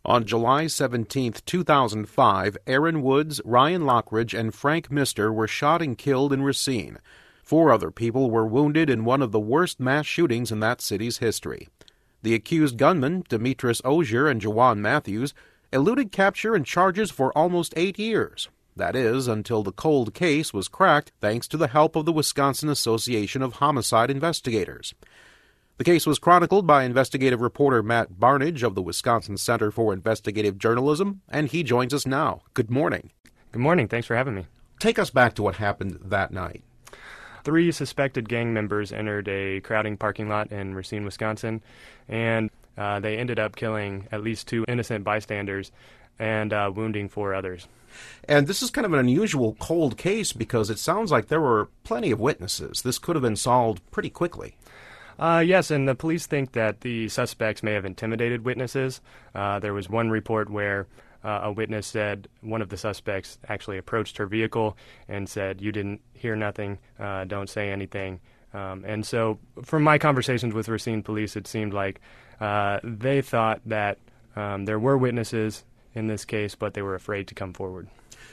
On July 17, 2005, Aaron Woods, Ryan Lockridge, and Frank Mister were shot and killed in Racine. 4 other people were wounded in one of the worst mass shootings in that city's history. The accused gunmen, Demetris Ogier and Juwan Matthews, eluded capture and charges for almost 8 years. That is, until the cold case was cracked thanks to the help of the Wisconsin Association of Homicide Investigators. The case was chronicled by investigative reporter Matt Barnage of the Wisconsin Center for Investigative Journalism, and he joins us now. Good morning. Good morning. Thanks for having me. Take us back to what happened that night. 3 suspected gang members entered a crowding parking lot in Racine, Wisconsin, and they ended up killing at least 2 innocent bystanders and wounding 4 others. And this is kind of an unusual cold case because it sounds like there were plenty of witnesses. This could have been solved pretty quickly. Yes, and the police think that the suspects may have intimidated witnesses. There was one report where a witness said one of the suspects actually approached her vehicle and said, "You didn't hear nothing, don't say anything." And so from my conversations with Racine police, it seemed like they thought that there were witnesses in this case, but they were afraid to come forward.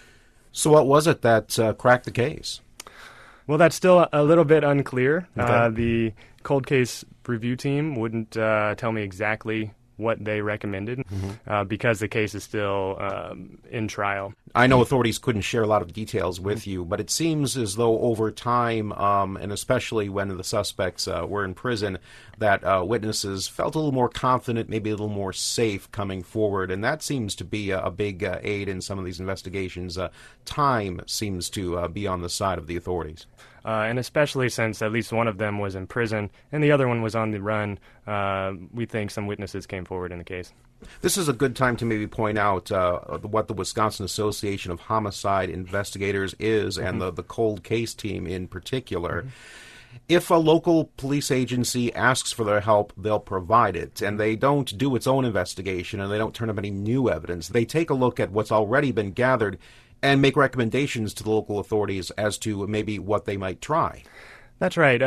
So what was it that cracked the case? Well, that's still a little bit unclear. Okay. The cold case review team wouldn't tell me exactly what they recommended because the case is still in trial. I know authorities couldn't share a lot of details with you, but it seems as though over time, and especially when the suspects were in prison, that witnesses felt a little more confident, maybe a little more safe coming forward, and that seems to be a big aid in some of these investigations. Time seems to be on the side of the authorities. And especially since at least one of them was in prison and the other one was on the run, we think some witnesses came forward in the case. This is a good time to maybe point out what the Wisconsin Association of Homicide Investigators is, and the cold case team in particular. If a local police agency asks for their help, they'll provide it, and they don't do its own investigation, and they don't turn up any new evidence. They take a look at what's already been gathered and make recommendations to the local authorities as to maybe what they might try. That's right.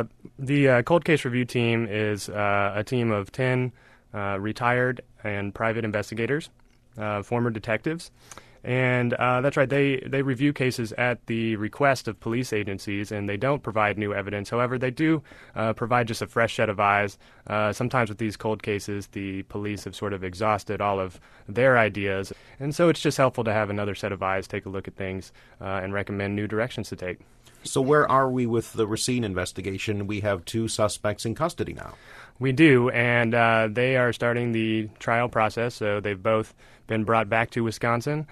The cold case review team is a team of 10 retired and private investigators, former detectives. And that's right, they review cases at the request of police agencies, and they don't provide new evidence. However, they do provide just a fresh set of eyes. Sometimes with these cold cases, the police have sort of exhausted all of their ideas, and so it's just helpful to have another set of eyes take a look at things and recommend new directions to take. So where are we with the Racine investigation? We have 2 suspects in custody now. We do, and they are starting the trial process, so they've both been brought back to Wisconsin.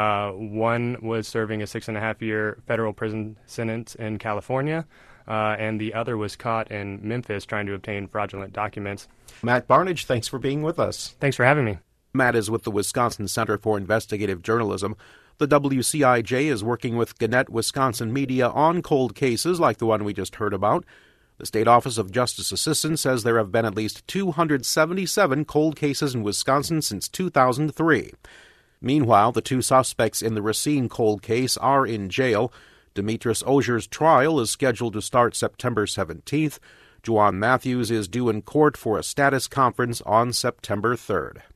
One was serving a 6.5-year federal prison sentence in California, and the other was caught in Memphis trying to obtain fraudulent documents. Matt Barnage, thanks for being with us. Thanks for having me. Matt is with the Wisconsin Center for Investigative Journalism. The WCIJ is working with Gannett, Wisconsin media on cold cases like the one we just heard about. The State Office of Justice Assistance says there have been at least 277 cold cases in Wisconsin since 2003. Meanwhile, the 2 suspects in the Racine cold case are in jail. Demetris Ogier's trial is scheduled to start September 17th. Juwan Matthews is due in court for a status conference on September 3rd.